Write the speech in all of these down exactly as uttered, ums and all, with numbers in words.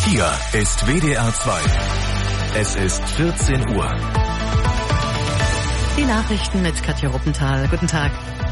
Hier ist W D R zwei. Es ist vierzehn Uhr. Die Nachrichten mit Katja Ruppenthal. Guten Tag.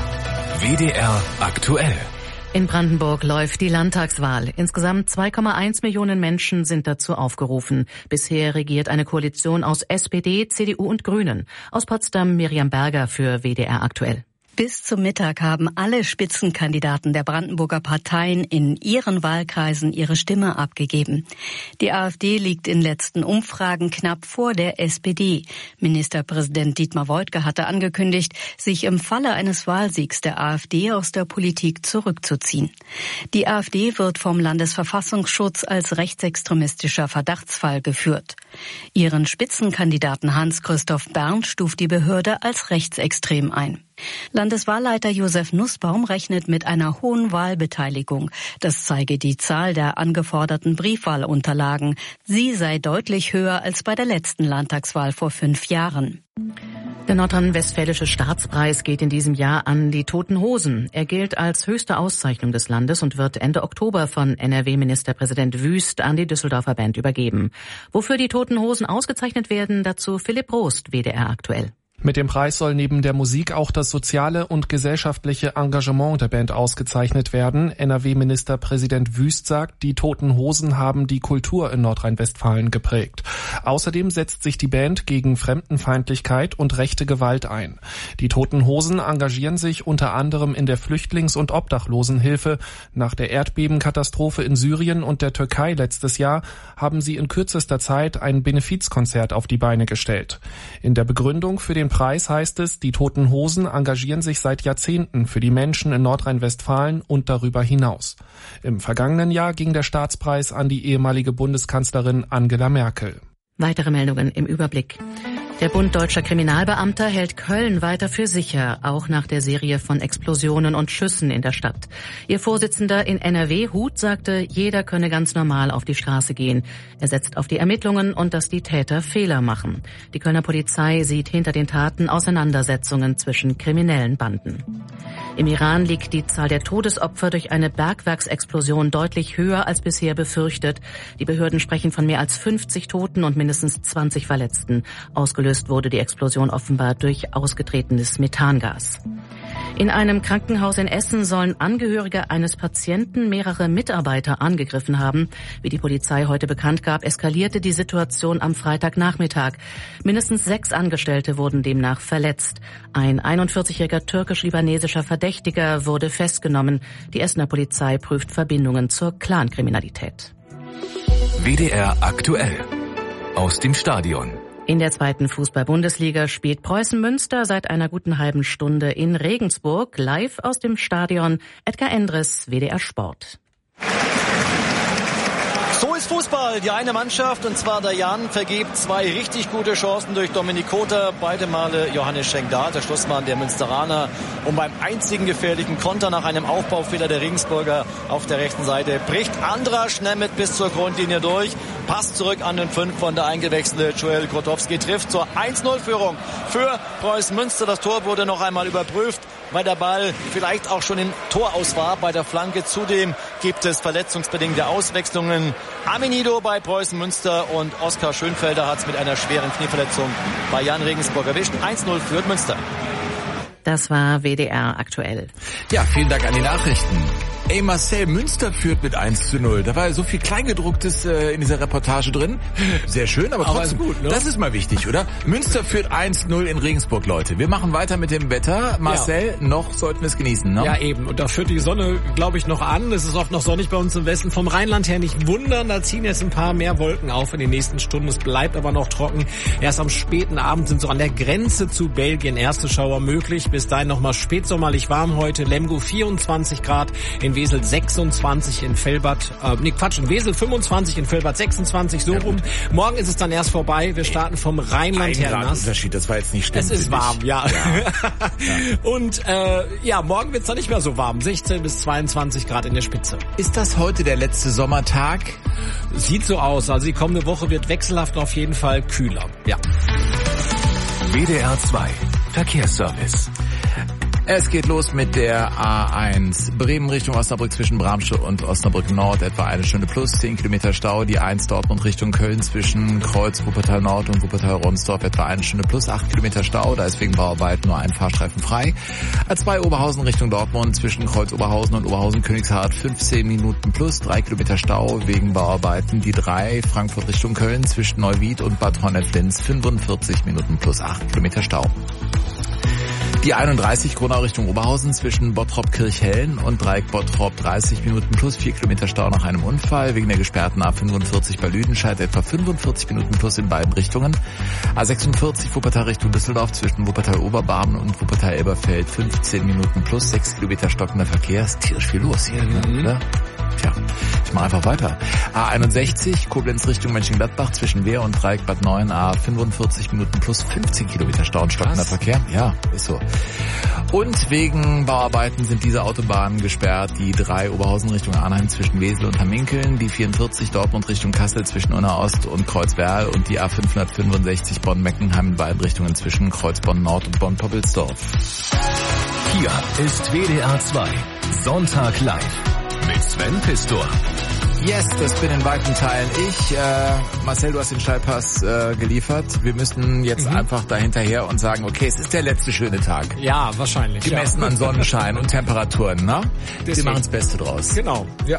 W D R aktuell. In Brandenburg läuft die Landtagswahl. Insgesamt zwei Komma eins Millionen Menschen sind dazu aufgerufen. Bisher regiert eine Koalition aus S P D, C D U und Grünen. Aus Potsdam Miriam Berger für W D R aktuell. Bis zum Mittag haben alle Spitzenkandidaten der Brandenburger Parteien in ihren Wahlkreisen ihre Stimme abgegeben. Die AfD liegt in letzten Umfragen knapp vor der S P D. Ministerpräsident Dietmar Woidke hatte angekündigt, sich im Falle eines Wahlsiegs der AfD aus der Politik zurückzuziehen. Die AfD wird vom Landesverfassungsschutz als rechtsextremistischer Verdachtsfall geführt. Ihren Spitzenkandidaten Hans-Christoph Berndt stuft die Behörde als rechtsextrem ein. Landeswahlleiter Josef Nussbaum rechnet mit einer hohen Wahlbeteiligung. Das zeige die Zahl der angeforderten Briefwahlunterlagen. Sie sei deutlich höher als bei der letzten Landtagswahl vor fünf Jahren. Der nordrhein-westfälische Staatspreis geht in diesem Jahr an die Toten Hosen. Er gilt als höchste Auszeichnung des Landes und wird Ende Oktober von N R W-Ministerpräsident Wüst an die Düsseldorfer Band übergeben. Wofür die Toten Hosen ausgezeichnet werden, dazu Philipp Rost, W D R aktuell. Mit dem Preis soll neben der Musik auch das soziale und gesellschaftliche Engagement der Band ausgezeichnet werden. N R W-Ministerpräsident Wüst sagt, die Toten Hosen haben die Kultur in Nordrhein-Westfalen geprägt. Außerdem setzt sich die Band gegen Fremdenfeindlichkeit und rechte Gewalt ein. Die Toten Hosen engagieren sich unter anderem in der Flüchtlings- und Obdachlosenhilfe. Nach der Erdbebenkatastrophe in Syrien und der Türkei letztes Jahr haben sie in kürzester Zeit ein Benefizkonzert auf die Beine gestellt. In der Begründung für den Preis heißt es, die Toten Hosen engagieren sich seit Jahrzehnten für die Menschen in Nordrhein-Westfalen und darüber hinaus. Im vergangenen Jahr ging der Staatspreis an die ehemalige Bundeskanzlerin Angela Merkel. Weitere Meldungen im Überblick. Der Bund Deutscher Kriminalbeamter hält Köln weiter für sicher, auch nach der Serie von Explosionen und Schüssen in der Stadt. Ihr Vorsitzender in N R W, Huth, sagte, jeder könne ganz normal auf die Straße gehen. Er setzt auf die Ermittlungen und dass die Täter Fehler machen. Die Kölner Polizei sieht hinter den Taten Auseinandersetzungen zwischen kriminellen Banden. Im Iran liegt die Zahl der Todesopfer durch eine Bergwerksexplosion deutlich höher als bisher befürchtet. Die Behörden sprechen von mehr als fünfzig Toten und mindestens zwanzig Verletzten. Ausgelöst wurde die Explosion offenbar durch ausgetretenes Methangas. In einem Krankenhaus in Essen sollen Angehörige eines Patienten mehrere Mitarbeiter angegriffen haben. Wie die Polizei heute bekannt gab, eskalierte die Situation am Freitagnachmittag. Mindestens sechs Angestellte wurden demnach verletzt. Ein einundvierzigjähriger türkisch-libanesischer Verdächtiger wurde festgenommen. Die Essener Polizei prüft Verbindungen zur Clankriminalität. W D R aktuell. Aus dem Stadion. In der zweiten Fußball-Bundesliga spielt Preußen Münster seit einer guten halben Stunde in Regensburg. Live aus dem Stadion Edgar Endres, W D R Sport. So ist Fußball. Die eine Mannschaft, und zwar der Jan, vergibt zwei richtig gute Chancen durch Dominik Kota. Beide Male Johannes Schenk-Dahl, der Schlussmann der Münsteraner. Und beim einzigen gefährlichen Konter nach einem Aufbaufehler der Regensburger auf der rechten Seite bricht Andras Nemeth bis zur Grundlinie durch. Pass zurück an den fünf von der eingewechselte Joel Grotowski trifft zur eins null Führung für Preußen Münster. Das Tor wurde noch einmal überprüft, weil der Ball vielleicht auch schon im Tor aus war bei der Flanke. Zudem gibt es verletzungsbedingte Auswechslungen. Aminido bei Preußen Münster und Oskar Schönfelder hat es mit einer schweren Knieverletzung bei Jan Regensburg erwischt. eins null führt Münster. Das war W D R aktuell. Ja, vielen Dank an die Nachrichten. Ey Marcel, Münster führt mit eins zu null. Da war so viel Kleingedrucktes äh, in dieser Reportage drin. Sehr schön, aber trotzdem aber gut, ne? Das ist mal wichtig, oder? Münster führt eins null in Regensburg, Leute. Wir machen weiter mit dem Wetter. Marcel, ja. Noch sollten wir es genießen, ne? Ja, eben. Und da führt die Sonne, glaube ich, noch an. Es ist oft noch sonnig bei uns im Westen. Vom Rheinland her nicht wundern. Da ziehen jetzt ein paar mehr Wolken auf in den nächsten Stunden. Es bleibt aber noch trocken. Erst am späten Abend sind so an der Grenze zu Belgien erste Schauer möglich. Bis dahin nochmal spätsommerlich warm heute. Lemgo vierundzwanzig Grad, in Wesel sechsundzwanzig, in Velbert, äh, nee Quatsch, in Wesel fünfundzwanzig, in Velbert sechsundzwanzig, so ja, rum. Morgen ist es dann erst vorbei. Wir starten vom Rheinland her nass. Unterschied, das war jetzt nicht schlimm. Es ist warm, ja. ja. ja. Und äh, ja, morgen wird es dann nicht mehr so warm. sechzehn bis zweiundzwanzig Grad in der Spitze. Ist das heute der letzte Sommertag? Sieht so aus. Also die kommende Woche wird wechselhaft auf jeden Fall kühler. Ja. W D R zwei Verkehrsservice. Es geht los mit der A eins. Bremen Richtung Osnabrück zwischen Bramsche und Osnabrück Nord. Etwa eine Stunde plus, zehn Kilometer Stau. Die eins Dortmund Richtung Köln zwischen Kreuz Wuppertal Nord und Wuppertal Ronsdorf. Etwa eine Stunde plus, acht Kilometer Stau. Da ist wegen Bauarbeit nur ein Fahrstreifen frei. A zwei Oberhausen Richtung Dortmund zwischen Kreuz Oberhausen und Oberhausen Königshardt. fünfzehn Minuten plus, drei Kilometer Stau wegen Bauarbeiten. Die drei Frankfurt Richtung Köln zwischen Neuwied und Bad Honnef-Linz. fünfundvierzig Minuten plus, acht Kilometer Stau. Die einunddreißig Gronau Richtung Oberhausen zwischen Bottrop-Kirchhellen und Dreieck Bottrop dreißig Minuten plus vier Kilometer Stau nach einem Unfall. Wegen der gesperrten A fünfundvierzig bei Lüdenscheid etwa fünfundvierzig Minuten plus in beiden Richtungen. A sechsundvierzig Wuppertal Richtung Düsseldorf zwischen Wuppertal-Oberbarmen und Wuppertal-Elberfeld fünfzehn Minuten plus sechs Kilometer stockender Verkehr. Ist tierisch viel los hier, mhm. oder? Tja, ich mache einfach weiter. A einundsechzig Koblenz Richtung Mönchengladbach zwischen Wehr und Dreieck Bad Neuen. A fünfundvierzig Minuten plus fünfzehn Kilometer Stau und stockender Verkehr. Ja, ist so. Und wegen Bauarbeiten sind diese Autobahnen gesperrt. Die drei Oberhausen Richtung Arnheim zwischen Wesel und Hamminkeln. Die vierundvierzig Dortmund Richtung Kassel zwischen Unna Ost und Kreuzwerl. Und die A fünfhundertfünfundsechzig Bonn-Meckenheim in beiden Richtungen zwischen Kreuzbonn Nord und Bonn-Poppelsdorf. Hier ist W D R zwei. Sonntag live. Mit Sven Pistor. Yes, das bin in weiten Teilen ich. Äh, Marcel, du hast den Steilpass äh, geliefert. Wir müssen jetzt mhm. einfach dahinterher und sagen, okay, es ist der letzte schöne Tag. Ja, wahrscheinlich. Gemessen ja. an Sonnenschein und Temperaturen, ne? Wir machen das Beste draus. Genau, ja.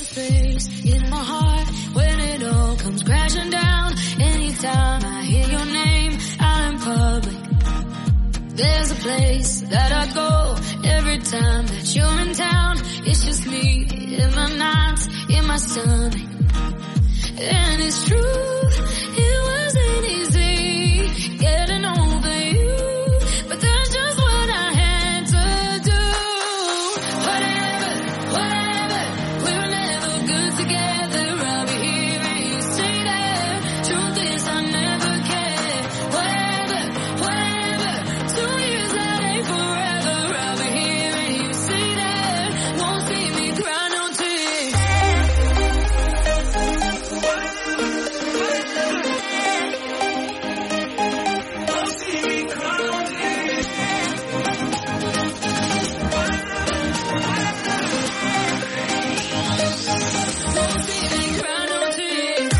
There's a place that I go every time that you're in town. It's just me in my nights, in my stomach. And it's true, it wasn't easy getting over you, but that's just what I had to do. Whatever, whatever, we were never good together. I'll be here and you say that. Truth is I never cared. Whatever, whatever, two years that ain't forever. I'll be here and you say that. Won't see me cry no tears. Won't see me cry no tears. Won't see me cry no tears.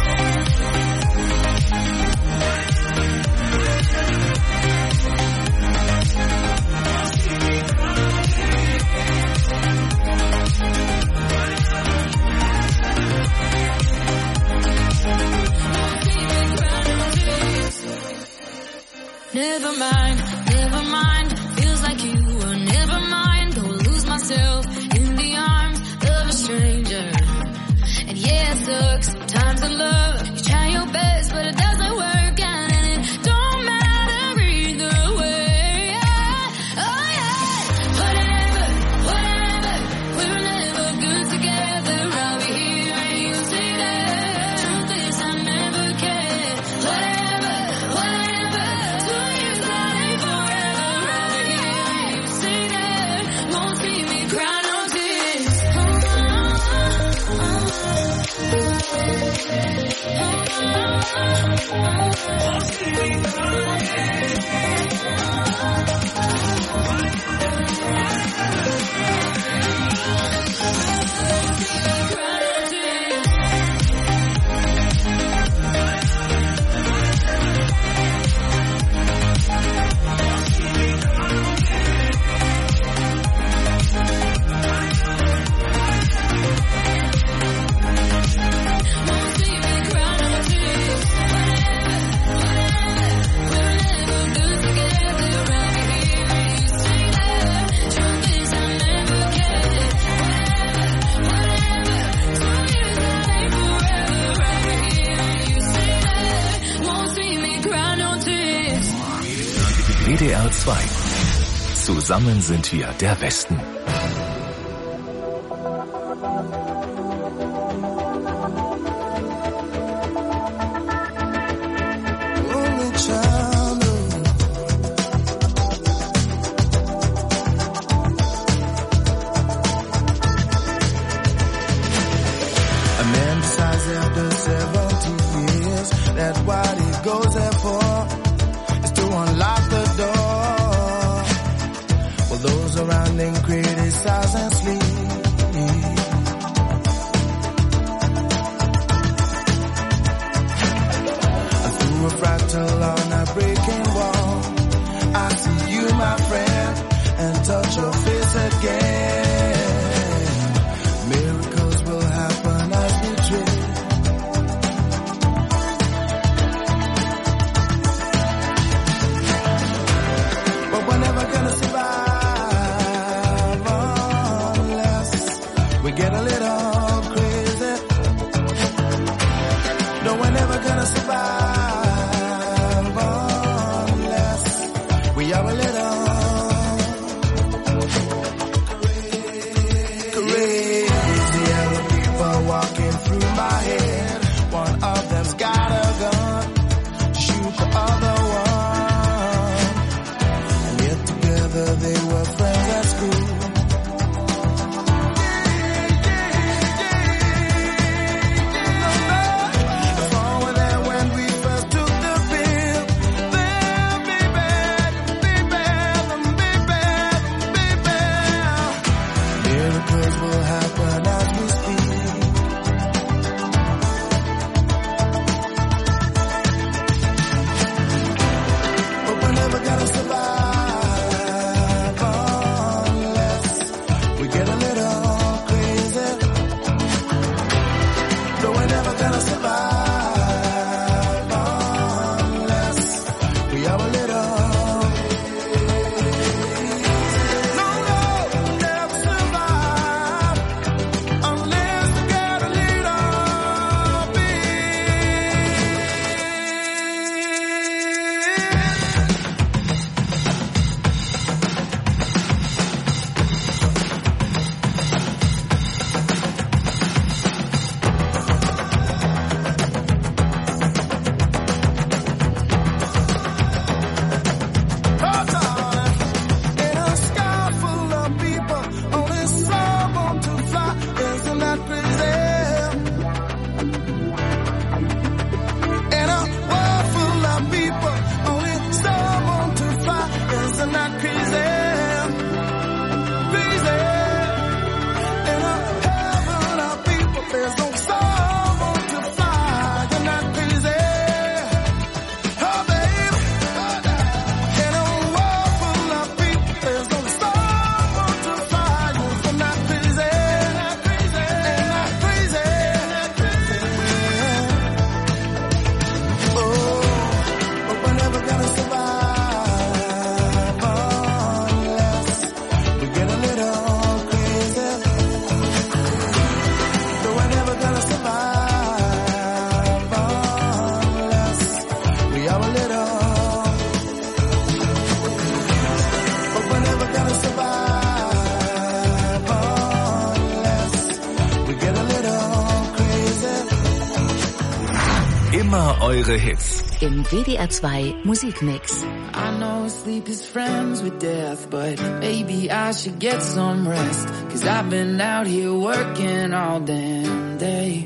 Never mind, never mind. Feels like you were never mind. Go lose myself in the arms of a stranger. And yeah, it sucks sometimes in love. You try your best, but it doesn't work out, and it don't matter either way. Oh yeah, whatever, whatever. We were never good together. I'll be here and you say that. Truth is I never cared. Whatever, whatever. Two years that ain't forever. I'll be here and you say that. Won't see me cry no tears. Won't see me cry no tears. Cry no tears. Won't see me cry no tears. Whatever, whatever. We're never good together. I'll be here and you say that. Truth is I never cared. Whatever, whatever. Two years that ain't forever. I'll be here and you say that. Won't see me cry no tears. W D R zwei. Zusammen sind wir der Westen. A man decides after seventy years that what he goes there for is to unlock the door. Well, those around them criticize and sleep. Through a fractal on a breaking wall, I see you, my friend, and touch your face again. Miracles will happen as we dream. But we're never gonna survive unless we get a little crazy. No, we're never gonna survive unless we are a little walking through my head. One of them's got a gun to shoot the other one. And yet together they were friends at school. The song was there when we first took the field. Then baby, baby, baby, baby. Miracles will happen as we speak. Gotta survive unless we get a little crazy. No, we're never gonna survive unless we are a little. No, no, never survive unless we get a little Immer eure Hits. Im W D R zwei Musikmix. I know sleep is friends with death, but maybe I should get some rest. Cause I've been out here working all damn day.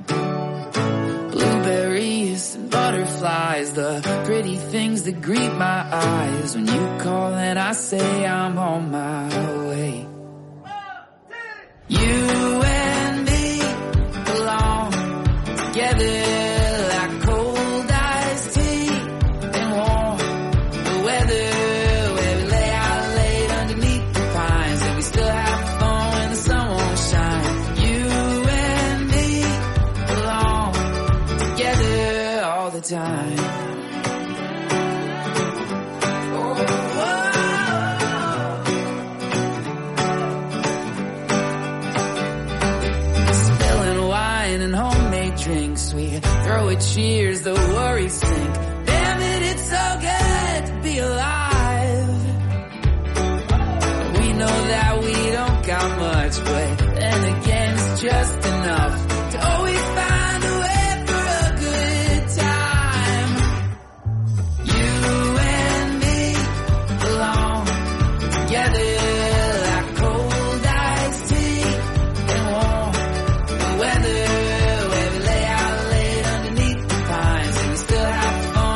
Blueberries and butterflies, the pretty things that greet my eyes. When you call and I say I'm on my way. You and me belong together. Time. Oh, spilling wine and homemade drinks, we throw a cheers, the worries sink. Damn it, it's so good to be alive. We know that we don't got much, but then again it's just enough to always find a way. Weather, where we lay out late underneath the pines, and we still have fun.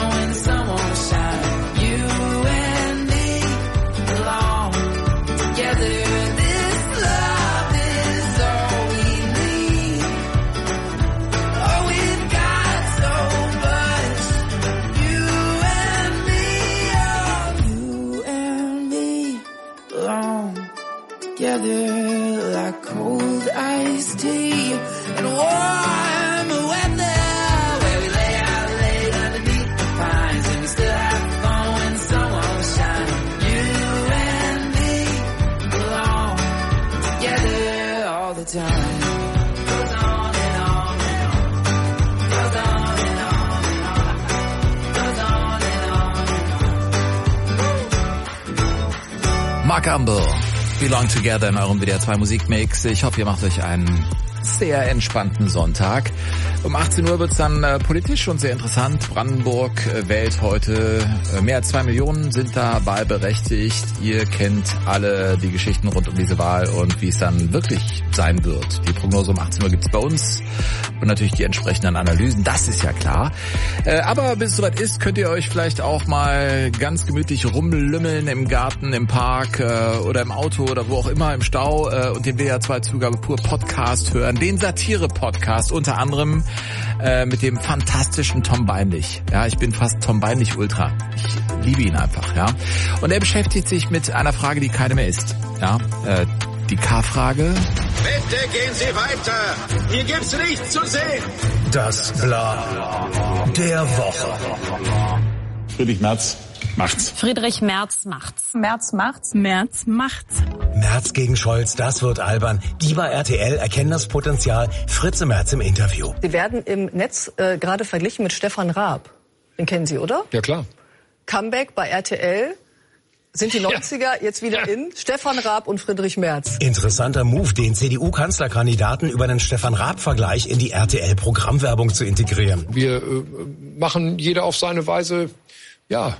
Mark Amble, Belong Together in eurem W D R zwei Musikmix. Ich hoffe, ihr macht euch einen sehr entspannten Sonntag. Um achtzehn Uhr wird's dann äh, politisch und sehr interessant. Brandenburg äh, wählt heute. Äh, mehr als zwei Millionen sind da wahlberechtigt. Ihr kennt alle die Geschichten rund um diese Wahl und wie es dann wirklich sein wird. Die Prognose um achtzehn Uhr gibt's bei uns und natürlich die entsprechenden Analysen. Das ist ja klar. Äh, aber bis es soweit ist, könnt ihr euch vielleicht auch mal ganz gemütlich rumlümmeln im Garten, im Park äh, oder im Auto oder wo auch immer, im Stau äh, und den W D R zwei Zugabe pur Podcast hören. Den Satire-Podcast unter anderem äh, mit dem fantastischen Tom Beinlich. Ja, ich bin fast Tom Beinlich Ultra. Ich liebe ihn einfach, ja. Und er beschäftigt sich mit einer Frage, die keine mehr ist. Ja, äh, die K-Frage. Bitte gehen Sie weiter. Hier gibt's nichts zu sehen. Das Bla der Woche. Friedrich Merz macht's. Friedrich Merz macht's. Merz macht's. Merz macht's. Merz gegen Scholz, das wird albern. Die bei R T L erkennen das Potenzial. Fritze Merz im Interview. Sie werden im Netz äh, gerade verglichen mit Stefan Raab. Den kennen Sie, oder? Ja, klar. Comeback bei R T L. Sind die neunziger ja. jetzt wieder in? Stefan Raab und Friedrich Merz. Interessanter Move, den C D U-Kanzlerkandidaten über den Stefan Raab-Vergleich in die R T L-Programmwerbung zu integrieren. Wir äh, machen jeder auf seine Weise, ja...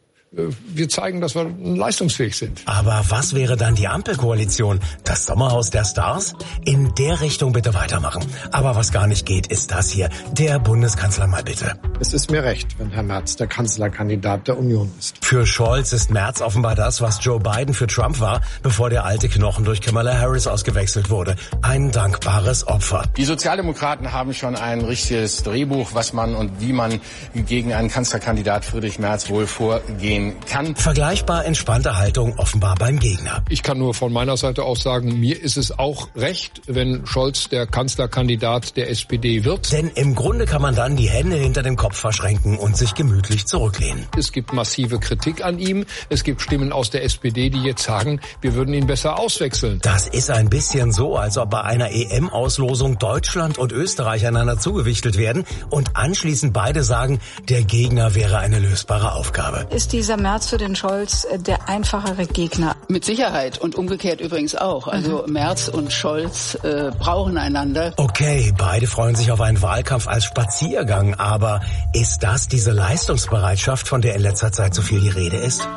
Wir zeigen, dass wir leistungsfähig sind. Aber was wäre dann die Ampelkoalition? Das Sommerhaus der Stars? In der Richtung bitte weitermachen. Aber was gar nicht geht, ist das hier. Der Bundeskanzler mal bitte. Es ist mir recht, wenn Herr Merz der Kanzlerkandidat der Union ist. Für Scholz ist Merz offenbar das, was Joe Biden für Trump war, bevor der alte Knochen durch Kamala Harris ausgewechselt wurde. Ein dankbares Opfer. Die Sozialdemokraten haben schon ein richtiges Drehbuch, was man und wie man gegen einen Kanzlerkandidat Friedrich Merz wohl vorgehen kann. Vergleichbar entspannte Haltung offenbar beim Gegner. Ich kann nur von meiner Seite aus sagen, mir ist es auch recht, wenn Scholz der Kanzlerkandidat der S P D wird. Denn im Grunde kann man dann die Hände hinter dem Kopf verschränken und sich gemütlich zurücklehnen. Es gibt massive Kritik an ihm. Es gibt Stimmen aus der S P D, die jetzt sagen, wir würden ihn besser auswechseln. Das ist ein bisschen so, als ob bei einer E M-Auslosung Deutschland und Österreich einander zugewichtelt werden und anschließend beide sagen, der Gegner wäre eine lösbare Aufgabe. Ist dieser Merz für den Scholz der einfachere Gegner? Mit Sicherheit und umgekehrt übrigens auch. Also mhm. Merz und Scholz äh, brauchen einander. Okay, beide freuen sich auf einen Wahlkampf als Spaziergang, aber ist das diese Leistungsbereitschaft, von der in letzter Zeit so viel die Rede ist?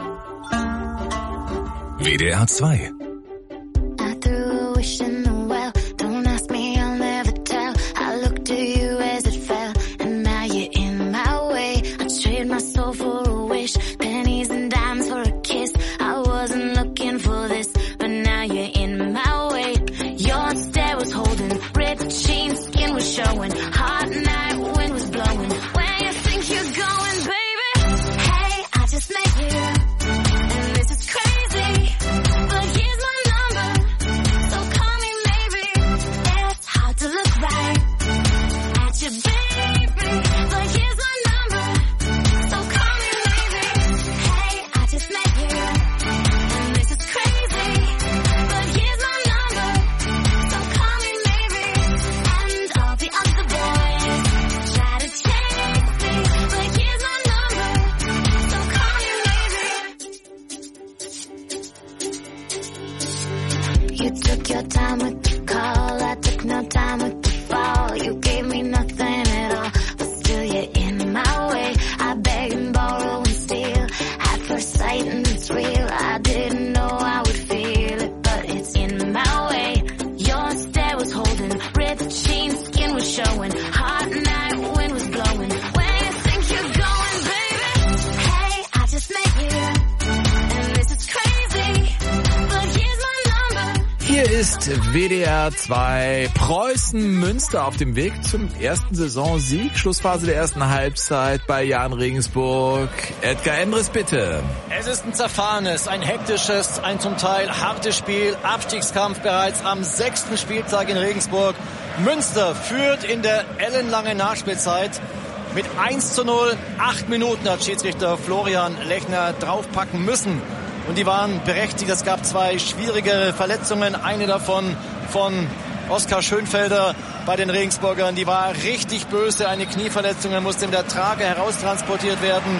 W D R zwei. W D R zwei Preußen Münster auf dem Weg zum ersten Saisonsieg. Schlussphase der ersten Halbzeit bei Jahn Regensburg. Edgar Endres, bitte. Es ist ein zerfahrenes, ein hektisches, ein zum Teil hartes Spiel. Abstiegskampf bereits am sechsten Spieltag in Regensburg. Münster führt in der ellenlangen Nachspielzeit mit eins zu null. Acht Minuten hat Schiedsrichter Florian Lechner draufpacken müssen. Und die waren berechtigt. Es gab zwei schwierige Verletzungen. Eine davon von Oskar Schönfelder bei den Regensburgern. Die war richtig böse. Eine Knieverletzung. Er musste in der Trage heraustransportiert werden.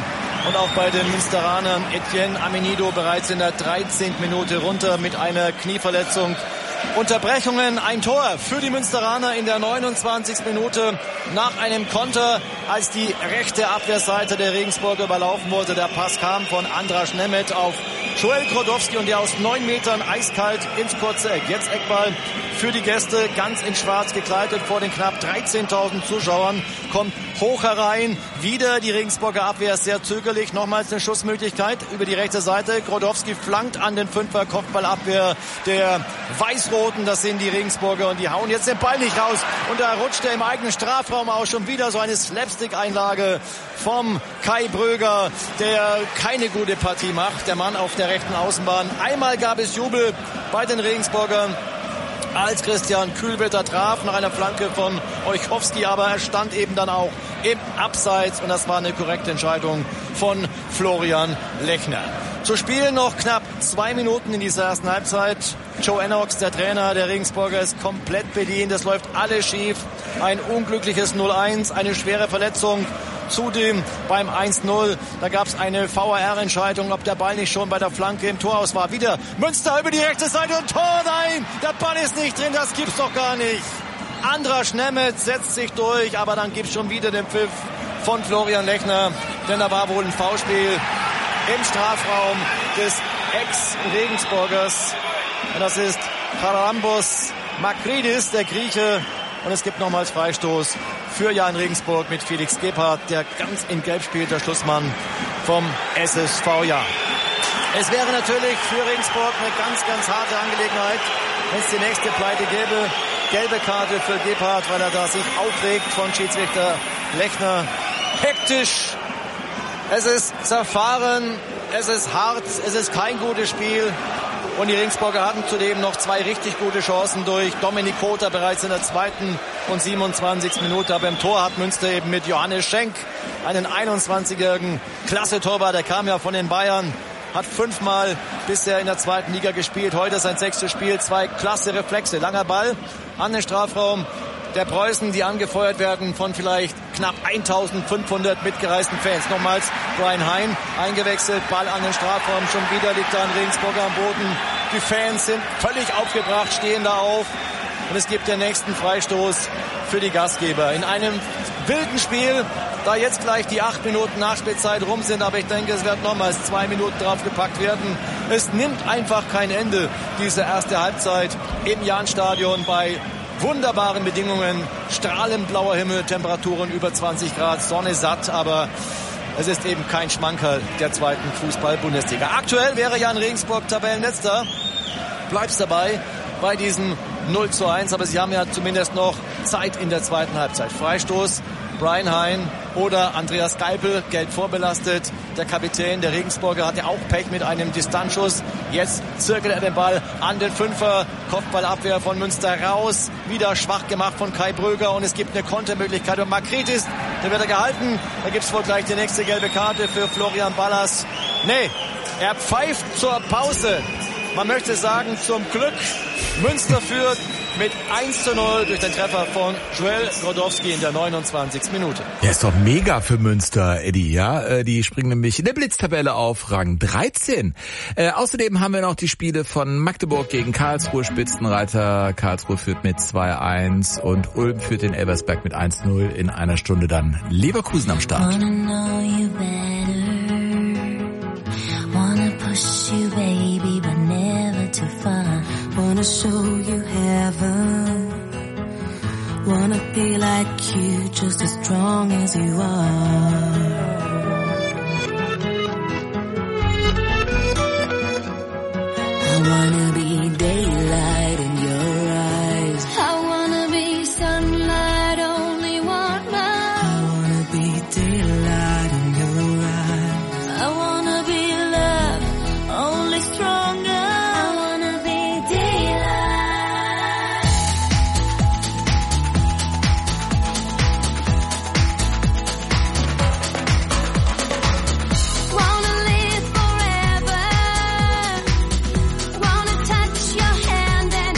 Und auch bei den Münsteranern Etienne Amenido bereits in der dreizehnten Minute runter mit einer Knieverletzung. Unterbrechungen, ein Tor für die Münsteraner in der neunundzwanzigsten Minute nach einem Konter, als die rechte Abwehrseite der Regensburger überlaufen wurde. Der Pass kam von Andras Nemeth auf Joel Grodowski und der aus neun Metern eiskalt ins kurze Eck. Jetzt Eckball für die Gäste, ganz in schwarz gekleidet vor den knapp dreizehntausend Zuschauern, kommt hoch herein. Wieder die Regensburger Abwehr sehr zögerlich. Nochmals eine Schussmöglichkeit über die rechte Seite. Grodowski flankt an den Fünfer, Kopfballabwehr der Weiß-Roten. Das sind die Regensburger und die hauen jetzt den Ball nicht raus. Und da rutscht er im eigenen Strafraum aus. Schon wieder so eine Slapstick-Einlage vom Kai Bröger, der keine gute Partie macht. Der Mann auf der rechten Außenbahn. Einmal gab es Jubel bei den Regensburgern, als Christian Kühlwetter traf nach einer Flanke von Olchowski, aber er stand eben dann auch im Abseits und das war eine korrekte Entscheidung von Florian Lechner. Zu spielen noch knapp zwei Minuten in dieser ersten Halbzeit. Joe Ennox, der Trainer der Regensburger, ist komplett bedient. Es läuft alles schief. Ein unglückliches null eins, eine schwere Verletzung. Zudem beim eins null, da gab es eine V A R-Entscheidung, ob der Ball nicht schon bei der Flanke im Tor aus war. Wieder Münster über die rechte Seite und Tor, nein, der Ball ist nicht drin, das gibt's doch gar nicht. Andras Nemeth setzt sich durch, aber dann gibt's schon wieder den Pfiff von Florian Lechner, denn da war wohl ein Foulspiel im Strafraum des Ex-Regensburgers. Und das ist Charalambos Makridis, der Grieche. Und es gibt nochmals Freistoß für Jan Regensburg mit Felix Gebhardt, der ganz in Gelb spielt, der Schlussmann vom S S V Jahr. Es wäre natürlich für Regensburg eine ganz, ganz harte Angelegenheit, wenn es die nächste Pleite gäbe. Gelbe Karte für Gebhardt, weil er da sich aufregt von Schiedsrichter Lechner. Hektisch. Es ist zerfahren. Es ist hart. Es ist kein gutes Spiel. Und die Regensburger hatten zudem noch zwei richtig gute Chancen durch Dominik Kota bereits in der zweiten und siebenundzwanzigsten Minute. Aber im Tor hat Münster eben mit Johannes Schenk einen einundzwanzigjährigen Klasse-Torwart. Der kam ja von den Bayern, hat fünfmal bisher in der zweiten Liga gespielt. Heute sein sechstes Spiel, zwei klasse Reflexe. Langer Ball an den Strafraum der Preußen, die angefeuert werden von vielleicht knapp eintausendfünfhundert mitgereisten Fans. Nochmals Brian Hein eingewechselt, Ball an den Strafraum, schon wieder liegt da ein Regensburger am Boden. Die Fans sind völlig aufgebracht, stehen da auf und es gibt den nächsten Freistoß für die Gastgeber. In einem wilden Spiel, da jetzt gleich die acht Minuten Nachspielzeit rum sind, aber ich denke, es wird nochmals zwei Minuten draufgepackt werden. Es nimmt einfach kein Ende, diese erste Halbzeit im Jahnstadion bei wunderbaren Bedingungen, strahlend blauer Himmel, Temperaturen über zwanzig Grad, Sonne satt, aber es ist eben kein Schmankerl der zweiten Fußball-Bundesliga. Aktuell wäre Jan Regensburg Tabellenletzter, bleibt's dabei bei diesem null zu eins, aber sie haben ja zumindest noch Zeit in der zweiten Halbzeit. Freistoß, Brian Hein oder Andreas Geipel, gelb vorbelastet. Der Kapitän der Regensburger hat ja auch Pech mit einem Distanzschuss. Jetzt zirkelt er den Ball an den Fünfer. Kopfballabwehr von Münster raus. Wieder schwach gemacht von Kai Bröger und es gibt eine Kontermöglichkeit. Und Makridis, der wird er gehalten. Da gibt's wohl gleich die nächste gelbe Karte für Florian Ballas. Nee, er pfeift zur Pause. Man möchte sagen, zum Glück. Münster führt mit eins zu null durch den Treffer von Joel Grodowski in der neunundzwanzigsten Minute. Ja, ist doch mega für Münster, Eddie, ja. Die springen nämlich in der Blitztabelle auf Rang dreizehn. Äh, außerdem haben wir noch die Spiele von Magdeburg gegen Karlsruhe, Spitzenreiter. Karlsruhe führt mit zwei eins und Ulm führt den Elversberg mit eins null. In einer Stunde dann Leverkusen am Start. Wanna show you heaven. Wanna be like you, just as strong as you are. I wanna be daylight in your eyes. I wanna be sunlight, only one night. I wanna be daylight in your eyes. I wanna be love, only stronger. Wanna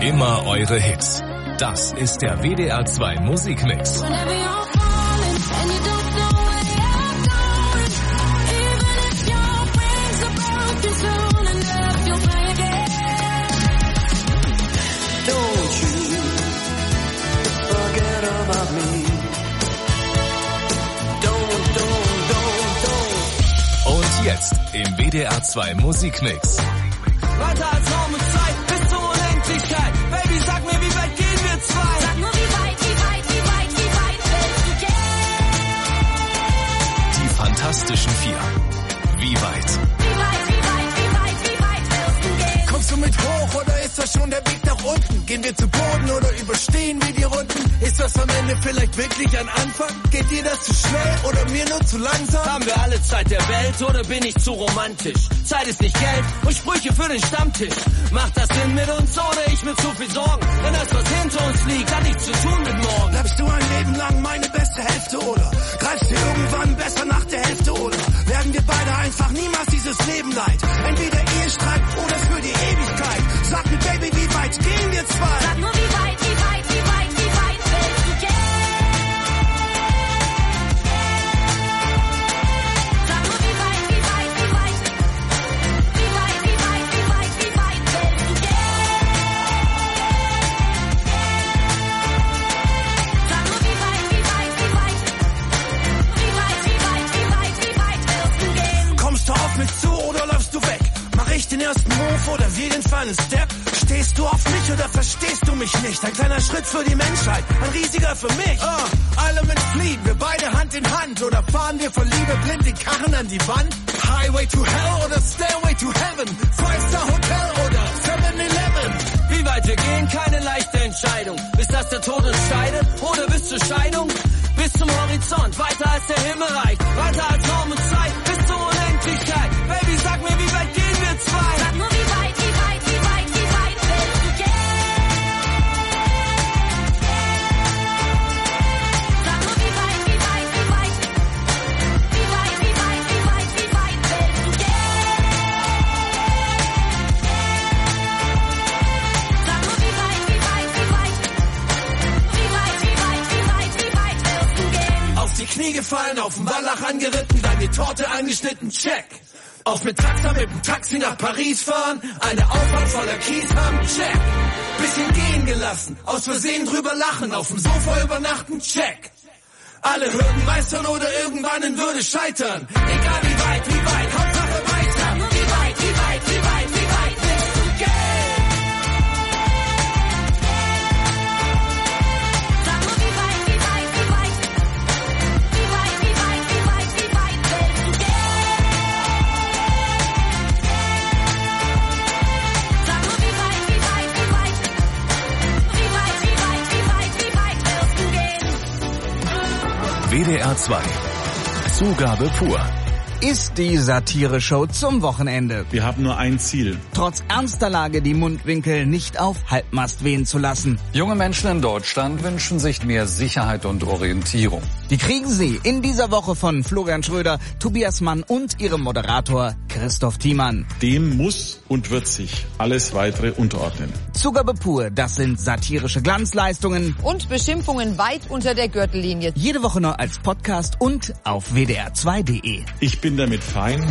Immer eure Hits. Das ist der W D R zwei Musikmix. Und jetzt im W D R zwei Musikmix. Weiter als Raum und Zeit bis zur Unendlichkeit. Baby, sag mir, wie weit gehen wir zwei? Sag nur, wie weit, wie weit, wie weit, wie weit willst du gehen? Die Fantastischen Vier. Wie weit? Wie weit, wie weit, wie weit, wie weit willst du gehen? Kommst du mit hoch oder ist das schon der Weg nach unten? Gehen wir zu Boden oder überstehen wir die Runden? Ist das am Ende vielleicht wirklich ein Anfang? Geht dir das zu schnell oder mir nur zu langsam? Haben wir alle Zeit der Welt oder bin ich zu romantisch? Zeit ist nicht Geld und Sprüche für den Stammtisch. Macht das Sinn mit uns oder ich mit zu viel Sorgen? Wenn das, was hinter uns liegt, hat nichts zu tun mit morgen. Bleibst du ein Leben lang meine beste Hälfte oder greifst du irgendwann besser nach der Hälfte oder werden wir beide einfach niemals dieses Leben leid? Entweder Ehestreit oder für die Ewigkeit. Sag mir, Baby, wie weit gehen wir zwei? Sag nur, wie weit, wie weit, wie weit, wie weit willst du gehen? Sag nur, wie weit, wie weit, wie weit, wie weit, wie weit, wie weit, wie weit willst du gehen? Sag nur, wie weit, wie weit, wie weit, wie weit, wie weit, wie weit, wie weit willst du gehen? Kommst du auf mich zu oder läufst du weg? Mach ich den ersten Move oder wir den Final Step? Stehst du auf mich oder verstehst du mich nicht? Ein kleiner Schritt für die Menschheit, ein riesiger für mich. Uh, Element Fleet, wir beide Hand in Hand. Oder fahren wir vor Liebe blind den Karren an die Wand? Highway to Hell oder Stairway to Heaven? Five-Star Hotel oder seven eleven? Wie weit wir gehen, keine leichte Entscheidung. Bis dass der Tod uns scheidet oder bis zur Scheidung? Bis zum Horizont, weiter als der Himmel reicht. Weiter als Raum und Zeit, bis zur Unendlichkeit. Baby, sag mir, wie weit gehen wir zwei? Sag nur, wie weit, wie weit, wie weit, wie weit willst du gehen? Sag nur, wie weit, wie weit, wie weit, wie weit, wie weit, wie weit, wie weit willst du gehen? Sag nur, wie weit, wie weit, wie weit, wie weit, wie weit, wie weit, wie weit willst du gehen? Auf die Knie gefallen, auf den Wallach angeritten, dann die Torte angeschnitten, check. Auf mit Taxa mit dem Taxi nach Paris fahren, eine Auffahrt voller Kies haben, check. Bisschen gehen gelassen, aus Versehen drüber lachen, auf dem Sofa übernachten, check. Alle Hürden meistern oder irgendwann in Würde scheitern. Egal wie weit, wie weit, Hauptsache weiter. Nur wie weit, wie weit, wie weit, wie weit willst du gehen? Sag nur, wie weit, wie weit, wie weit, wie weit, wie weit, wie weit, wie weit willst du gehen? Sag nur, wie weit, wie weit, wie weit, wie weit, wie weit, wie weit, wie weit willst du gehen? W D R zwei. Zugabe pur. Ist die Satire-Show zum Wochenende. Wir haben nur ein Ziel. Trotz ernster Lage die Mundwinkel nicht auf Halbmast wehen zu lassen. Junge Menschen in Deutschland wünschen sich mehr Sicherheit und Orientierung. Die kriegen sie in dieser Woche von Florian Schröder, Tobias Mann und ihrem Moderator Christoph Thiemann. Dem muss und wird sich alles Weitere unterordnen. Zugabe pur, das sind satirische Glanzleistungen. Und Beschimpfungen weit unter der Gürtellinie. Jede Woche neu als Podcast und auf w d r zwei punkt d e. Ich bin damit fein.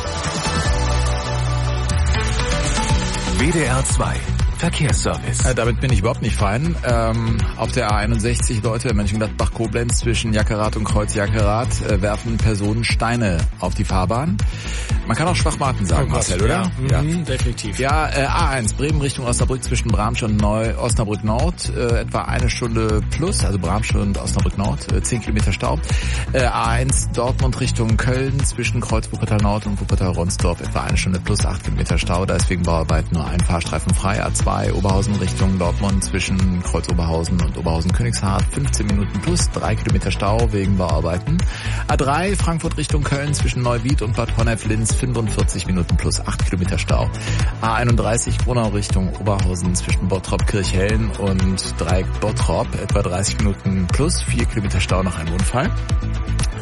W D R zwei Verkehrsservice. Äh, damit bin ich überhaupt nicht fein. Ähm, auf der A einundsechzig, Leute, Mönchengladbach-Koblenz zwischen Jackerath und Kreuz-Jackerath äh, werfen Personen Steine auf die Fahrbahn. Man kann auch Schwachmaten sagen, oh Marcel, oder? Ja, ja. Mhm, definitiv. Ja, äh, A eins, Bremen Richtung Osnabrück zwischen Bramsche und Neu Osnabrück Nord, äh, etwa eine Stunde plus, also Bramsche und Osnabrück Nord, äh, zehn Kilometer Stau. Äh, A eins, Dortmund Richtung Köln zwischen Kreuz Wuppertal Nord und Wuppertal Ronsdorf, etwa eine Stunde plus, acht Kilometer Stau, da ist wegen Bauarbeit nur ein Fahrstreifen frei. A zwei, Oberhausen Richtung Dortmund zwischen Kreuz Oberhausen und Oberhausen Königshardt, fünfzehn Minuten plus, drei Kilometer Stau wegen Bauarbeiten. A drei, Frankfurt Richtung Köln zwischen Neuwied und Bad Honnef-Linz, fünfundvierzig Minuten plus, acht Kilometer Stau. A einunddreißig, Gronau Richtung Oberhausen zwischen Bottrop Kirchhellen und Dreieck Bottrop, etwa dreißig Minuten plus, vier Kilometer Stau nach einem Unfall.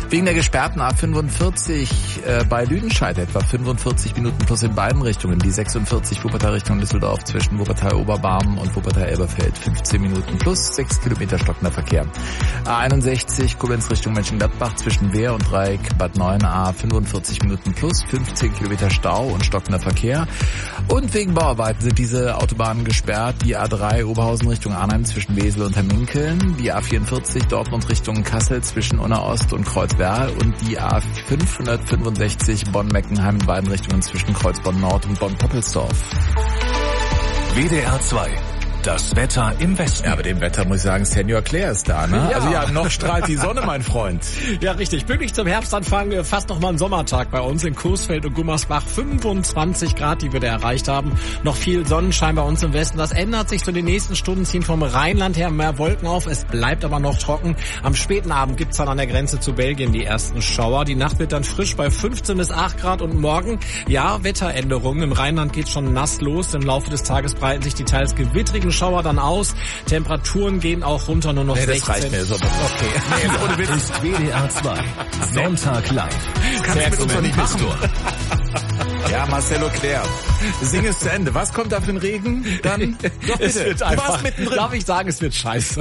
Wegen der gesperrten A fünfundvierzig äh, bei Lüdenscheid etwa fünfundvierzig Minuten plus in beiden Richtungen. Die sechsundvierzig Wuppertal Richtung Düsseldorf zwischen Wuppertal-Oberbarmen und Wuppertal-Elberfeld fünfzehn Minuten plus sechs Kilometer stockender Verkehr. A einundsechzig Koblenz Richtung Mönchengladbach zwischen Wehr und Dreieck Bad Neuenahr fünfundvierzig Minuten plus fünfzehn Kilometer Stau und stockender Verkehr. Und wegen Bauarbeiten sind diese Autobahnen gesperrt. Die A drei Oberhausen Richtung Arnheim zwischen Wesel und Herminkeln. Die A vierundvierzig Dortmund Richtung Kassel zwischen Unna Ost und Kreuzberg. Und die A fünfhundertfünfundsechzig Bonn-Meckenheim in beiden Richtungen zwischen Kreuzbonn-Nord und Bonn-Poppelsdorf. W D R zwei. Das Wetter im Westen. Ja, bei dem Wetter muss ich sagen, Senior Claire ist da, ne? Ja. Also ja, noch strahlt die Sonne, mein Freund. Ja, richtig. Pünktlich zum Herbstanfang fast noch mal ein Sommertag bei uns in Coesfeld und Gummersbach. fünfundzwanzig Grad, die wir da erreicht haben. Noch viel Sonnenschein bei uns im Westen. Das ändert sich zu den nächsten Stunden, ziehen vom Rheinland her mehr Wolken auf. Es bleibt aber noch trocken. Am späten Abend gibt's dann an der Grenze zu Belgien die ersten Schauer. Die Nacht wird dann frisch bei fünfzehn bis acht Grad und morgen, ja, Wetteränderungen. Im Rheinland geht's schon nass los. Im Laufe des Tages breiten sich die teils gewittrigen Schauer dann aus. Temperaturen gehen auch runter, nur noch nee, sechzehn. Das reicht mir. So. Okay. Nee, ohne Witz. Ist W D R zwei. Sonntag live. Kannst du mit uns doch nicht machen. Ja, Marcelo Claire. Sing es zu Ende. Was kommt da für ein Regen? Dann doch bitte. Es wird du einfach, warst mittendrin. darf ich sagen, es wird scheiße.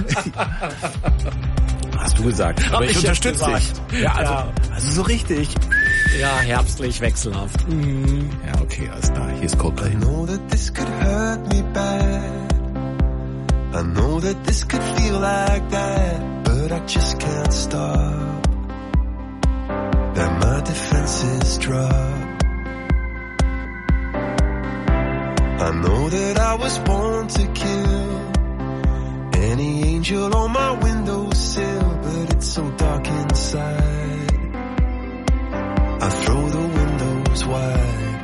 Hast du gesagt. Aber Hab ich, ich unterstütze dich. Ja, also, Ja. also so richtig. Ja, herbstlich, wechselhaft. Mhm. Ja, okay, alles klar. Hier ist Coldplay. I know that this could hurt me bad. I know that this could feel like that, but I just can't stop. That my defenses drop. I know that I was born to kill any angel on my windowsill, but it's so dark inside. I throw the windows wide.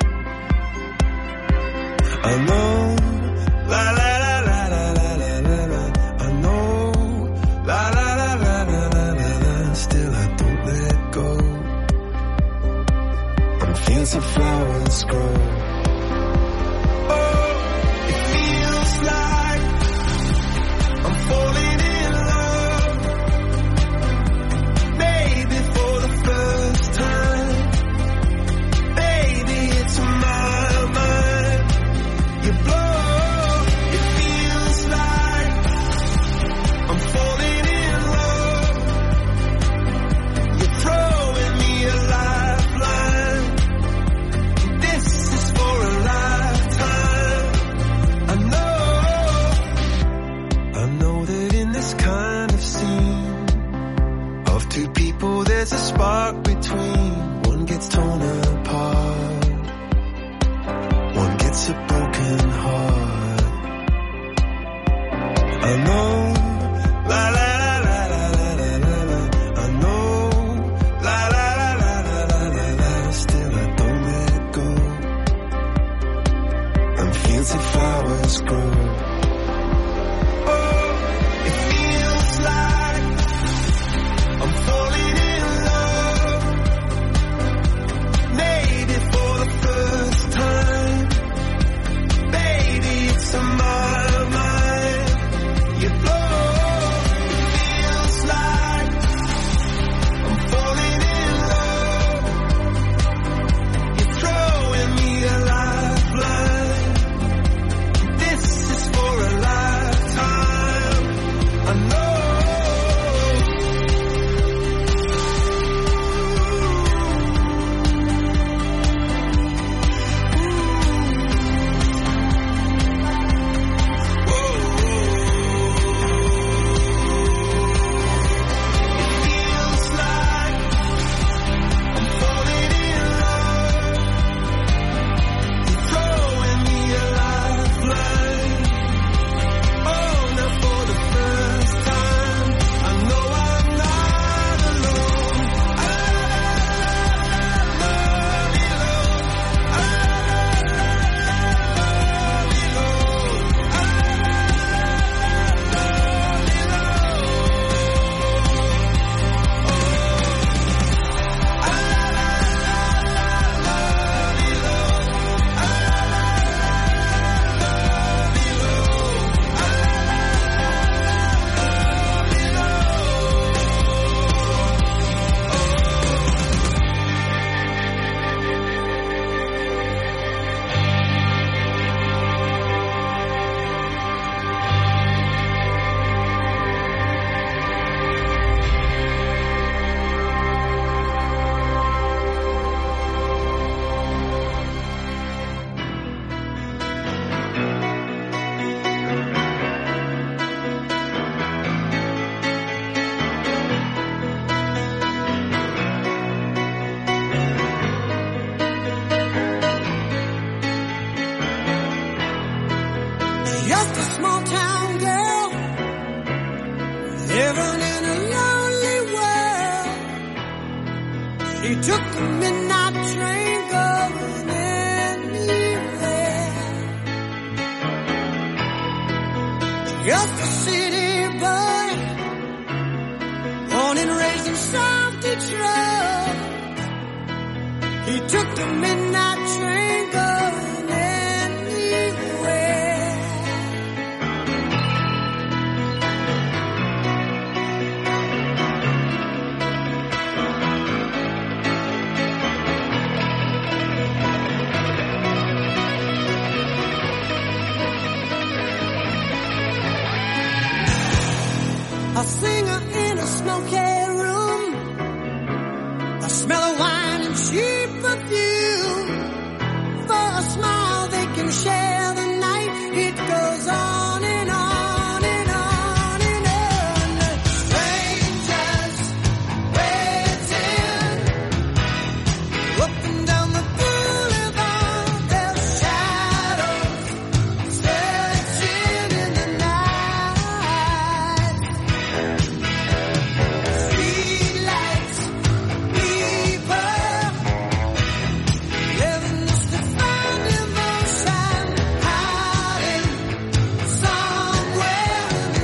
I know, la la la la la la la la la. I know, la la la la la la la la. Still I don't let go. And fields of flowers grow. Oh, it feels like I'm falling in love. Maybe for the first time. Baby, it's my mind. You blow, it feels like I'm falling in love. You're throwing me a lifeline. This is for a small town girl living in a lonely world. She took the midnight train going anywhere. Just a city boy, born and raised in South Detroit. He took the midnight train going anywhere. A singer in a smoky room, a smell of wine and cheap perfume. For a smile they can share the night. It goes on and on and on and on. Strangers waiting up and down the boulevard. Their shadows searching in the night. Streetlights, people living just to find emotion, hiding somewhere in the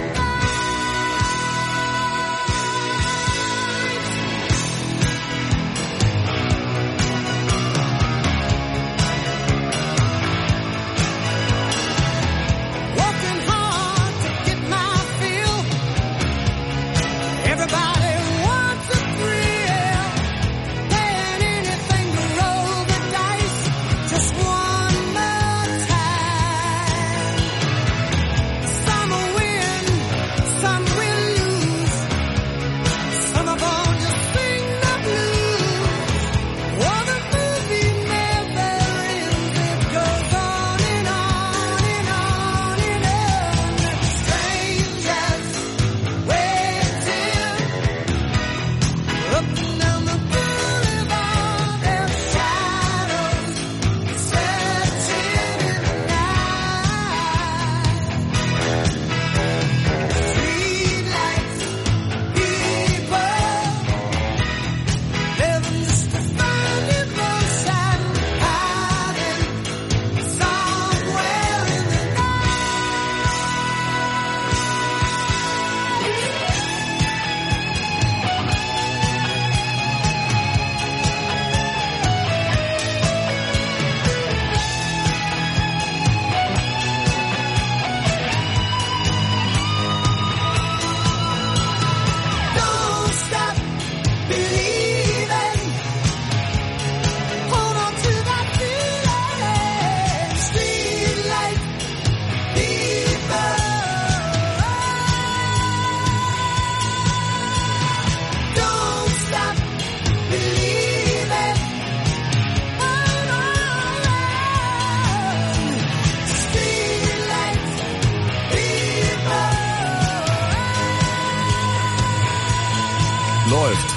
night. Working hard to get my fill. Everybody wants a thrill. Paying anything to roll the dice. Just one more time. Some will win, some will lose. Some of all just sing the blues. Oh, the movie never ends. It goes on and on and on and on. Strangers waiting up and down the boulevard. Their shadows searching in the night. Streetlights, people living just to find emotion, hiding somewhere in the Don't stop believing. Hold on to that feeling. Streetlight people. Don't stop believing. Hold on. Streetlight people. Läuft.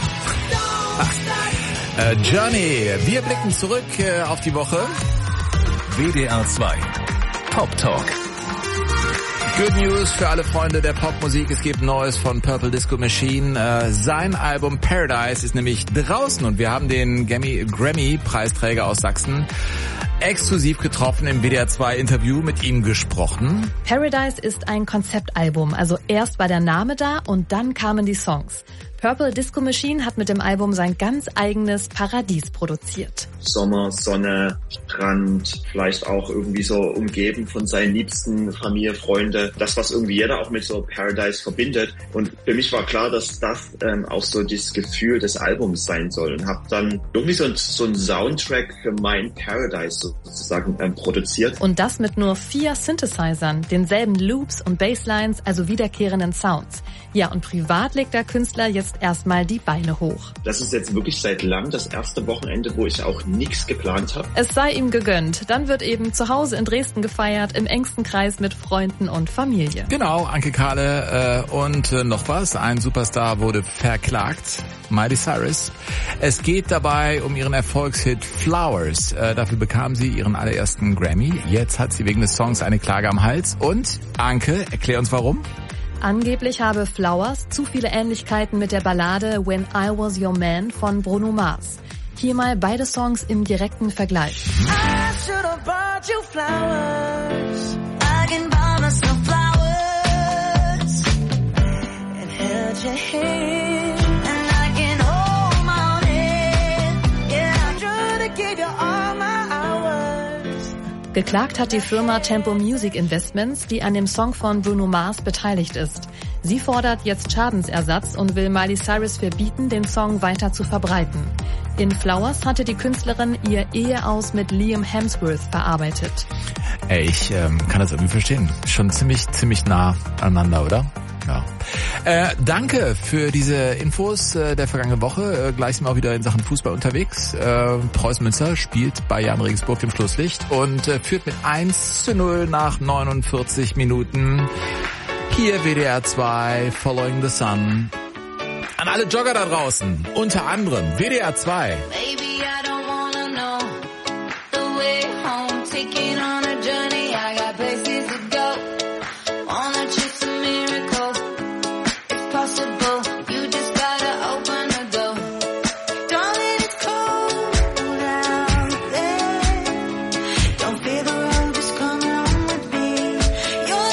Äh, Journey, wir blicken zurück äh, auf die Woche. W D R zwei Pop Talk. Good News für alle Freunde der Popmusik. Es gibt Neues von Purple Disco Machine. Äh, sein Album Paradise ist nämlich draußen und wir haben den Grammy- Grammy-Preisträger aus Sachsen exklusiv getroffen, im W D R zwei Interview mit ihm gesprochen. Paradise ist ein Konzeptalbum, also erst war der Name da und dann kamen die Songs. Purple Disco Machine hat mit dem Album sein ganz eigenes Paradies produziert. Sommer, Sonne, Strand, vielleicht auch irgendwie so umgeben von seinen Liebsten, Familie, Freunde. Das, was irgendwie jeder auch mit so Paradise verbindet. Und für mich war klar, dass das ähm, auch so das Gefühl des Albums sein soll. Und habe dann irgendwie so, ein, so einen Soundtrack für mein Paradise sozusagen ähm, produziert. Und das mit nur vier Synthesizern, denselben Loops und Basslines, also wiederkehrenden Sounds. Ja, und privat legt der Künstler jetzt erstmal die Beine hoch. Das ist jetzt wirklich seit langem das erste Wochenende, wo ich auch nichts geplant habe. Es sei ihm gegönnt. Dann wird eben zu Hause in Dresden gefeiert, im engsten Kreis mit Freunden und Familie. Genau, Anke Kahle äh, und äh, noch was. Ein Superstar wurde verklagt. Miley Cyrus. Es geht dabei um ihren Erfolgshit Flowers. Äh, dafür bekam sie ihren allerersten Grammy. Jetzt hat sie wegen des Songs eine Klage am Hals. Und, Anke, erklär uns warum. Angeblich habe Flowers zu viele Ähnlichkeiten mit der Ballade When I Was Your Man von Bruno Mars. Hier mal beide Songs im direkten Vergleich. I should have bought you flowers. I can buy myself flowers and held your hand and I can hold my own hand. Yeah, I try to give you all my hours. Geklagt hat die Firma Tempo Music Investments, die an dem Song von Bruno Mars beteiligt ist. Sie fordert jetzt Schadensersatz und will Miley Cyrus verbieten, den Song weiter zu verbreiten. In Flowers hatte die Künstlerin ihr Eheaus mit Liam Hemsworth verarbeitet. Ey, ich ähm, kann das irgendwie verstehen. Schon ziemlich, ziemlich nah aneinander, oder? Ja. Äh, danke für diese Infos äh, der vergangenen Woche. Äh, gleich sind wir auch wieder in Sachen Fußball unterwegs. Äh, Preußen Münster spielt bei Jan Regensburg im Schlusslicht und äh, führt mit eins zu null nach neunundvierzig Minuten. Hier W D R zwei, Following the Sun. An alle Jogger da draußen, unter anderem W D R zwei. Baby, I don't wanna know the way home, taking on a journey. I got places to go. Wanna chase a miracle. It's possible. You just gotta open the door. Darling, it's cold out there. Don't fear the road, just come along with me. You're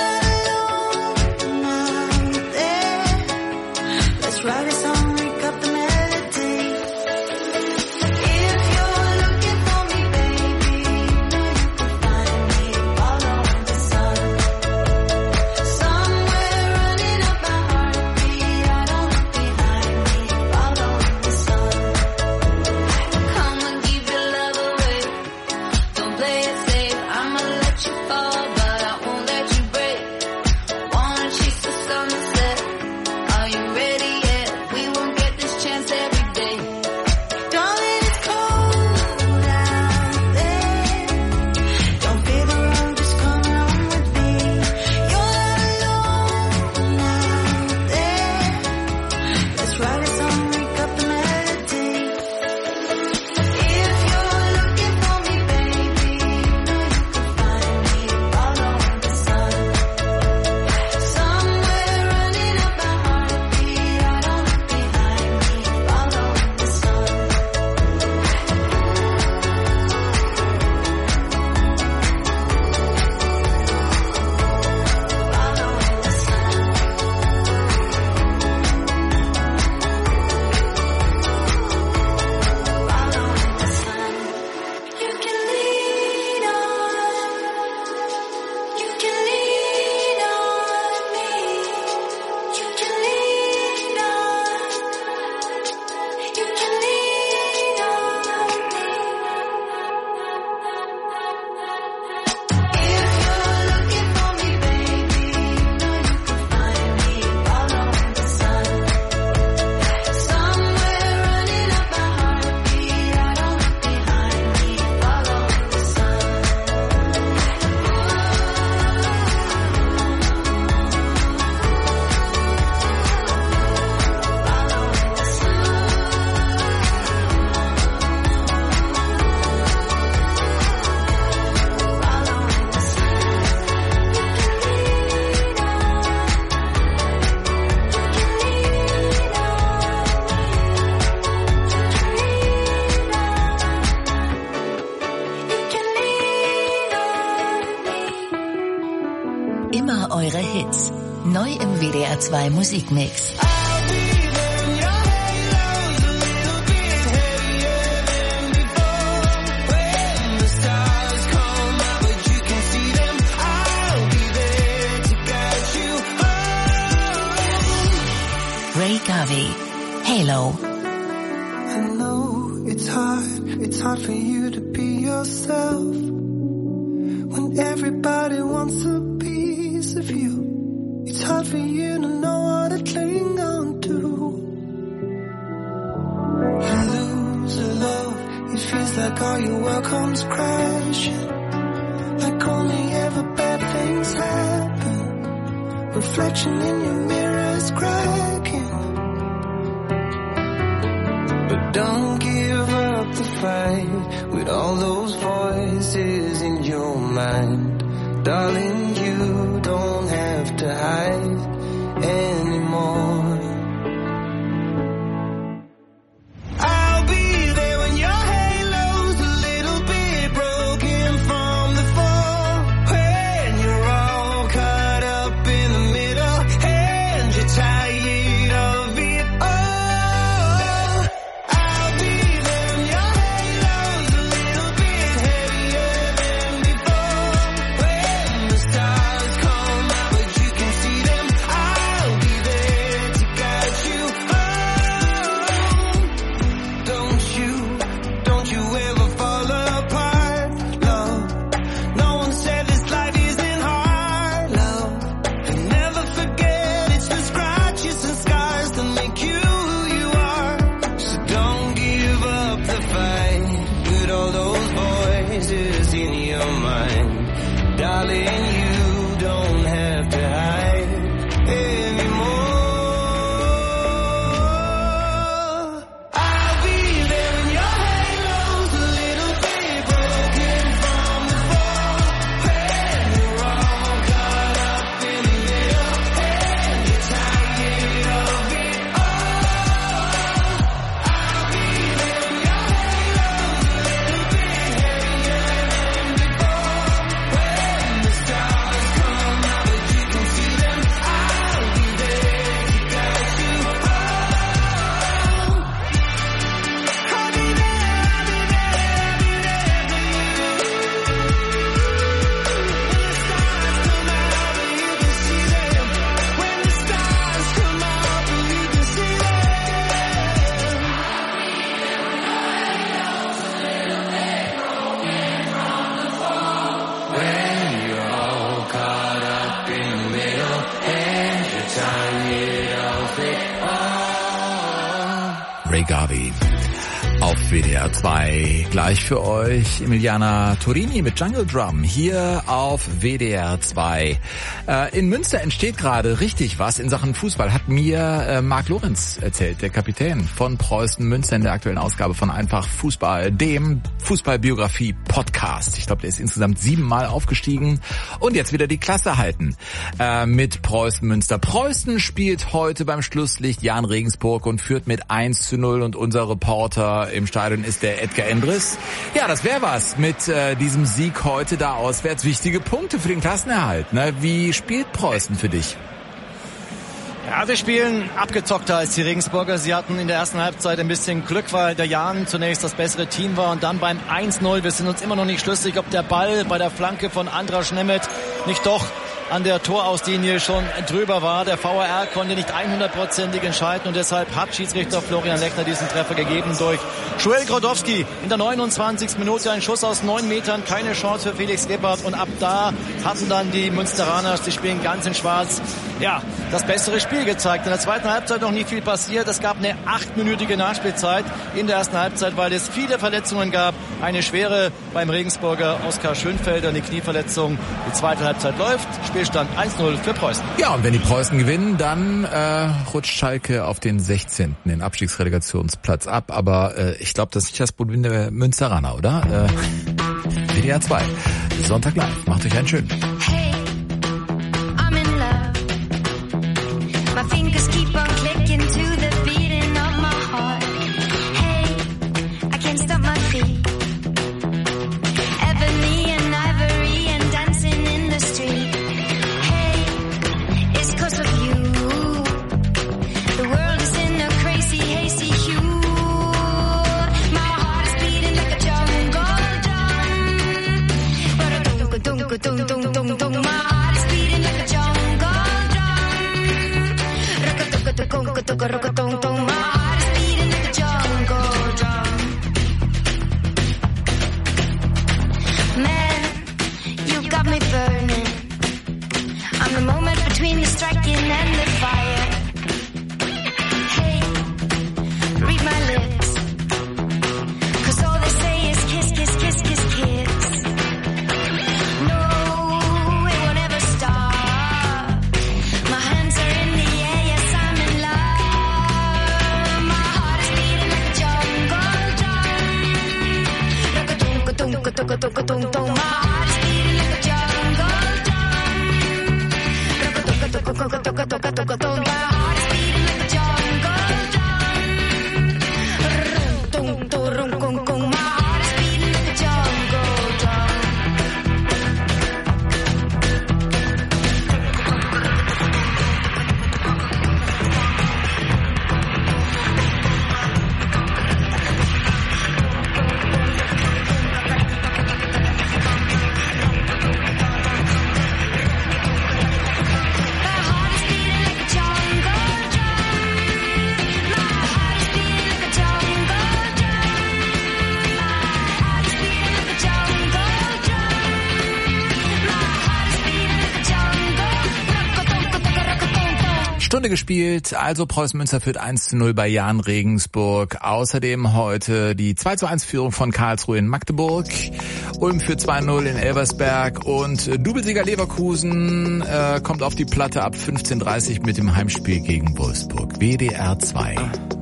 not alone out there. Let's ride a song, wake up the melody. If you're looking for me, baby, you know you can find me. Following the sun. Somewhere running up my heartbeat. I don't look behind me. Following the sun. Come and give your love away. Don't play it safe. I'ma let you fall, but I won't let you break. Wanna chase the sunset. Are you ready yet? We won't get this chance every day. Darling, it's cold out there. Don't fear the road, just come along with me. You're not alone out there. Let's write a song, wake up the melody. If you're looking for me, baby, you know you can find me. Following the sun. Somewhere running up my heartbeat. I don't look behind me. Following the sun. Following the sun. Following the sun. You can lean on. You can lean on me. You can lean on. You can lean on me. If you're looking for me, baby, you know you can find me. Following the sun. Somewhere running up my heartbeat. I don't look behind me. Following the sun. Immer eure Hits. Neu im W D R zwei Musikmix. Ray Garvey, Halo. I know it's hard, it's hard for you to be yourself when everybody wants a piece of you. It's hard for you to know what to cling on to. You lose a love, it feels like all your world comes crashing. Like only ever bad things happen. Reflection in your mirror's cracking. But don't give up the fight with all those voices in your mind. Darling, you don't have to hide anymore. Ray Garvey auf W D R zwei. Gleich für euch Emiliana Torini mit Jungle Drum hier auf W D R zwei. Äh, in Münster entsteht gerade richtig was in Sachen Fußball, hat mir äh, Marc Lorenz erzählt, der Kapitän von Preußen Münster in der aktuellen Ausgabe von Einfach Fußball, dem Fußballbiografie-Podcast. Ich glaube, der ist insgesamt siebenmal aufgestiegen und jetzt wieder die Klasse halten äh, mit Preußen Münster. Preußen spielt heute beim Schlusslicht Jahn Regensburg und führt mit eins zu null und unser Reporter im Stadion ist der Edgar Endres. Ja, das wäre was mit äh, diesem Sieg heute da auswärts. Wichtige Punkte für den Klassenerhalt. Ne? Wie spielt Preußen für dich? Ja, wir spielen abgezockter als die Regensburger. Sie hatten in der ersten Halbzeit ein bisschen Glück, weil der Jahn zunächst das bessere Team war und dann beim eins null. Wir sind uns immer noch nicht schlüssig, ob der Ball bei der Flanke von Andras Nemeth nicht doch an der Torauslinie schon drüber war. Der V A R konnte nicht hundertprozentig entscheiden und deshalb hat Schiedsrichter Florian Lechner diesen Treffer gegeben durch Joel Grodowski. In der neunundzwanzigsten Minute ein Schuss aus neun Metern, keine Chance für Felix Gebhardt und ab da hatten dann die Münsteraner, die spielen ganz in schwarz, ja, das bessere Spiel gezeigt. In der zweiten Halbzeit noch nicht viel passiert. Es gab eine achtminütige Nachspielzeit in der ersten Halbzeit, weil es viele Verletzungen gab. Eine schwere beim Regensburger Oskar Schönfelder, eine Knieverletzung. Die zweite Halbzeit läuft. Spielstand eins null für Preußen. Ja, und wenn die Preußen gewinnen, dann äh, rutscht Schalke auf den sechzehnten den Abstiegsrelegationsplatz ab. Aber äh, ich glaube, das ist nicht das Problem der Münsteraner, oder? Äh, W D R zwei, Sonntag live. Macht euch einen schönen. Hey, I'm in love. My fingers keep on clicking to the beating of my heart. Hey, I can't stop my feet. Ebony and ivory and dancing in the street. Hey, it's cause of you. The world is in a crazy, hazy hue. My heart is beating like a jungle drum. But a dunk, dunk, dunk, dunk, dunk, dunk. My heart is beating like a jungle drum. Rock-a-tunk-a-tunk, rock-a-tunk-tunk. My heart is beating like a jungle drum. Man, you got me burning. I'm the moment between the striking and the fire. Hey, read my lips, 'cause all they say is kiss, kiss, kiss, kiss, kiss. No, it won't ever stop. My hands are in the air, yes, I'm in love. My heart is beating like a jungle drum. Like a dunk, a dunk, a dunk, a dunk, a dunk, dunk. My heart is beating like a jungle drum. Like a dunk, a dunk, a dunk, a dunk, a dunk, a dunk. My heart is beating like a jungle drum. Rum, tum, tum, rum, kum, kum. My heart is beating like a jungle drum. Stunde gespielt, also Preußen Münster führt eins zu null bei Jahn Regensburg. Außerdem heute die zwei zu eins Führung von Karlsruhe in Magdeburg. Ulm führt zwei null in Elversberg und Doublesieger Leverkusen äh, kommt auf die Platte ab fünfzehn Uhr dreißig mit dem Heimspiel gegen Wolfsburg. W D R zwei.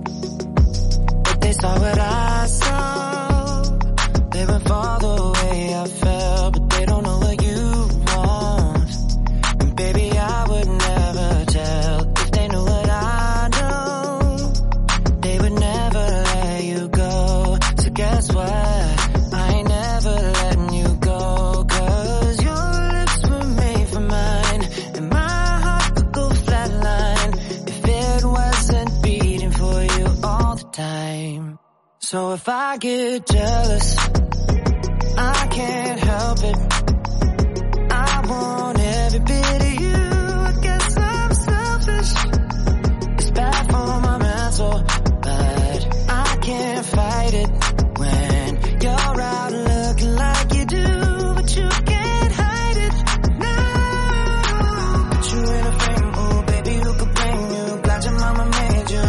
So if I get jealous, I can't help it. I want every bit of you. I guess I'm selfish. It's bad for my mental, but I can't fight it. When you're out looking like you do, but you can't hide it. No, put you in a frame, oh baby, who could blame you? Glad your mama made you,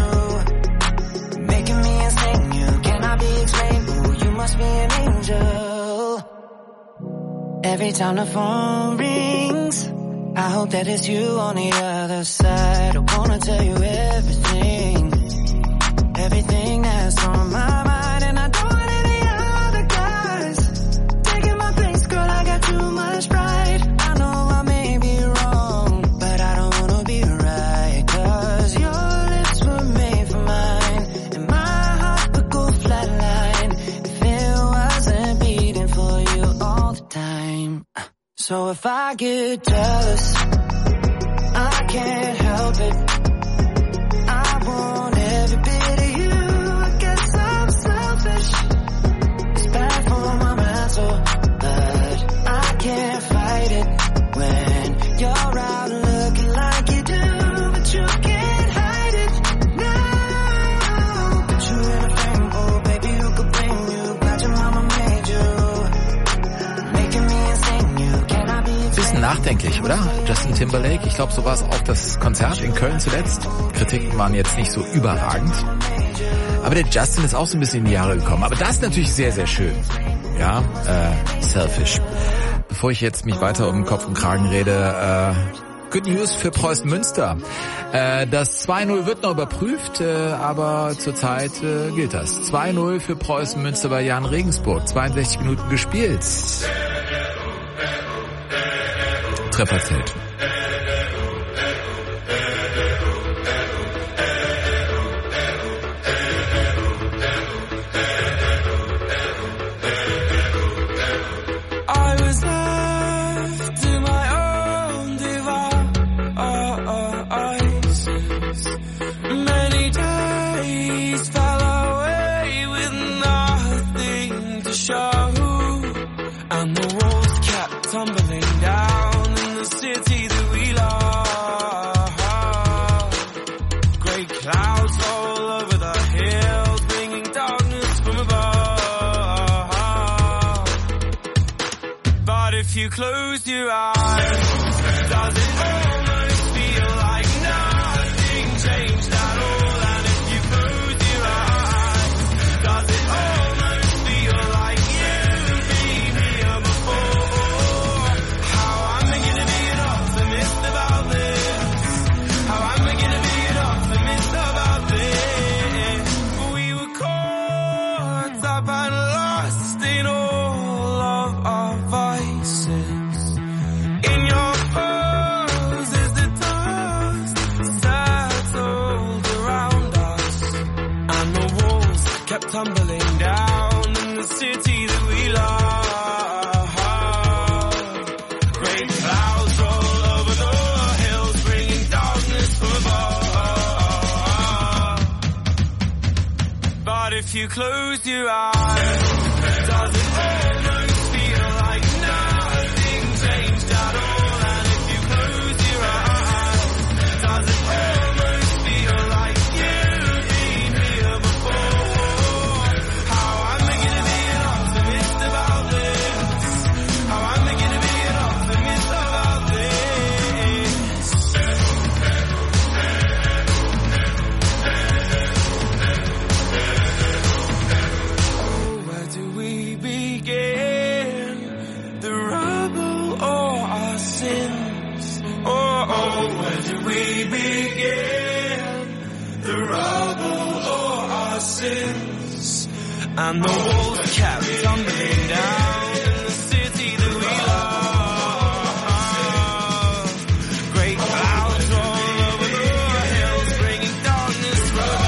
making me insane. You cannot be explained. Ooh, you must be an angel. Every time the phone rings, I hope that it's you on the other side. I wanna tell you everything, everything that's on my mind, and I don't want any other guys taking my place, girl. I got too much pride. I know I may be wrong, but I don't wanna be right, 'cause your lips were made for mine, and my heart would go flatline if it wasn't beating for you all the time. So if I get jealous, I can't help it. I want every bit of you. I guess I'm selfish. It's bad for my mental, but I can't fight it. When you're out looking like you do, but you can't hide it. No, put you in a frame, oh baby, who could blame you? Glad your mama made you, making me insane. You cannot be explained. Bisschen nachdenklich, oder? Justin Timberlake. Ich glaube, so war es auch das Konzert in Köln zuletzt. Kritiken waren jetzt nicht so überragend. Aber der Justin ist auch so ein bisschen in die Jahre gekommen. Aber das ist natürlich sehr, sehr schön. Ja, äh, selfish. Bevor ich jetzt mich weiter um Kopf und Kragen rede, äh, Good News für Preußen Münster. Äh, das zwei null wird noch überprüft, äh, aber zurzeit äh, gilt das. zwei null für Preußen Münster bei Jahn Regensburg. zweiundsechzig Minuten gespielt. Treffer zählt. I was left to my own devices. Many days fell away with nothing to show, and the walls kept tumbling down in the city that we love. Grey clouds all over the hills, bringing darkness from above. But if you close your eyes, does it almost feel like now? you close your eyes, does it almost feel like nothing changed at all? And if you close your eyes, does it almost feel like you've been here before? How am I gonna be an optimist about this? How am I gonna be an optimist about this? Oh, where do we begin? The rubble or our sins? Oh, oh, where do we begin? The rubble or our sins? And the walls kept tumbling down in the city that we love. Great clouds roll over the hills, bringing darkness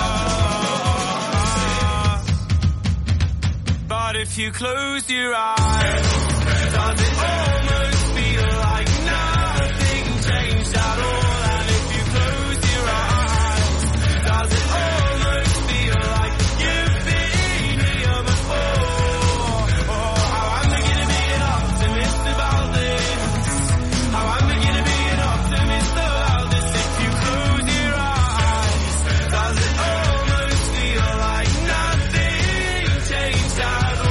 from us. But if you close your eyes, does it almost feel like nothing changed at all? And if you close your eyes, does it almost feel like you've been here before? Oh, how am I gonna be an optimist about this? How am I gonna be an optimist about this? If you close your eyes, does it almost feel like nothing changed at all?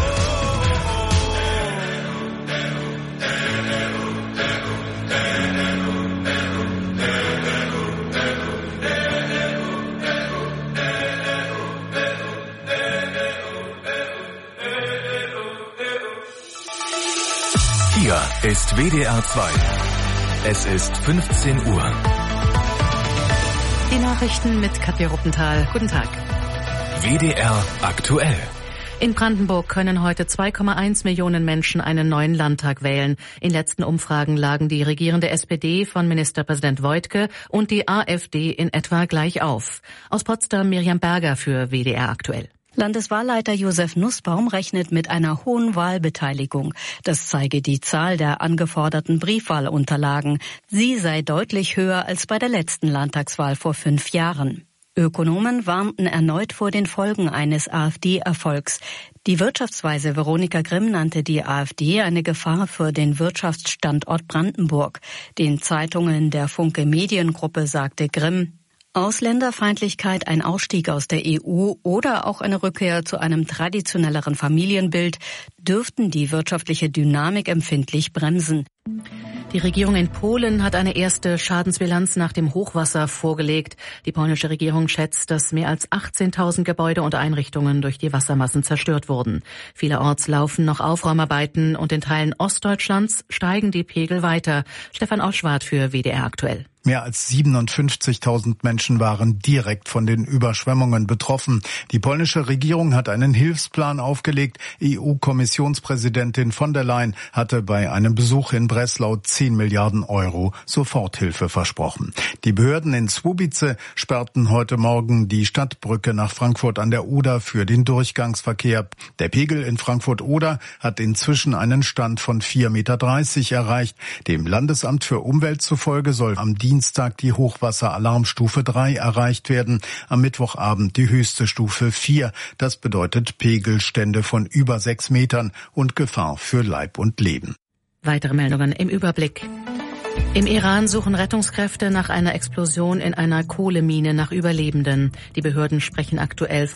Hier ist W D R zwei. Es ist fünfzehn Uhr. Die Nachrichten mit Katja Ruppenthal. Guten Tag. W D R aktuell. In Brandenburg können heute zwei Komma eins Millionen Menschen einen neuen Landtag wählen. In letzten Umfragen lagen die regierende S P D von Ministerpräsident Woidke und die AfD in etwa gleich auf. Aus Potsdam Miriam Berger für W D R aktuell. Landeswahlleiter Josef Nussbaum rechnet mit einer hohen Wahlbeteiligung. Das zeige die Zahl der angeforderten Briefwahlunterlagen. Sie sei deutlich höher als bei der letzten Landtagswahl vor fünf Jahren. Ökonomen warnten erneut vor den Folgen eines AfD-Erfolgs. Die Wirtschaftsweise Veronika Grimm nannte die AfD eine Gefahr für den Wirtschaftsstandort Brandenburg. Den Zeitungen der Funke Mediengruppe sagte Grimm: Ausländerfeindlichkeit, ein Ausstieg aus der E U oder auch eine Rückkehr zu einem traditionelleren Familienbild dürften die wirtschaftliche Dynamik empfindlich bremsen. Die Regierung in Polen hat eine erste Schadensbilanz nach dem Hochwasser vorgelegt. Die polnische Regierung schätzt, dass mehr als achtzehntausend Gebäude und Einrichtungen durch die Wassermassen zerstört wurden. Vielerorts laufen noch Aufräumarbeiten und in Teilen Ostdeutschlands steigen die Pegel weiter. Stefan Oschwart für W D R aktuell. Mehr als siebenundfünfzigtausend Menschen waren direkt von den Überschwemmungen betroffen. Die polnische Regierung hat einen Hilfsplan aufgelegt. E U-Kommissionspräsidentin von der Leyen hatte bei einem Besuch in Breslau zehn Milliarden Euro Soforthilfe versprochen. Die Behörden in Słubice sperrten heute Morgen die Stadtbrücke nach Frankfurt an der Oder für den Durchgangsverkehr. Der Pegel in Frankfurt-Oder hat inzwischen einen Stand von vier Komma dreißig Meter erreicht. Dem Landesamt für Umwelt zufolge soll am Dienstag Dienstag die Hochwasseralarmstufe drei erreicht werden, am Mittwochabend die höchste Stufe vier. Das bedeutet Pegelstände von über sechs Metern und Gefahr für Leib und Leben. Weitere Meldungen im Überblick. Im Iran suchen Rettungskräfte nach einer Explosion in einer Kohlemine nach Überlebenden. Die Behörden sprechen aktuell